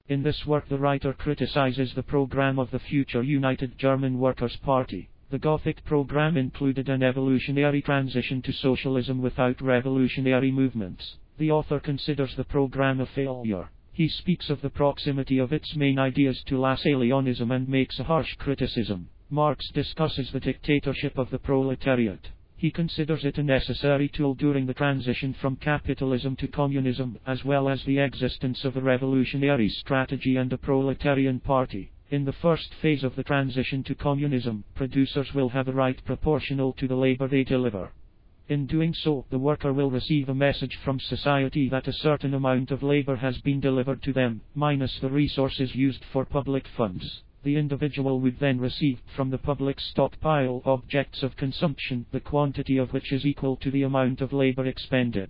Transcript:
In this work the writer criticizes the program of the future United German Workers' Party. The Gothic program included an evolutionary transition to socialism without revolutionary movements. The author considers the program a failure. He speaks of the proximity of its main ideas to Lassalleanism and makes a harsh criticism. Marx discusses the dictatorship of the proletariat. He considers it a necessary tool during the transition from capitalism to communism, as well as the existence of a revolutionary strategy and a proletarian party. In the first phase of the transition to communism, producers will have a right proportional to the labor they deliver. In doing so, the worker will receive a message from society that a certain amount of labor has been delivered to them, minus the resources used for public funds. The individual would then receive from the public stockpile objects of consumption, the quantity of which is equal to the amount of labor expended.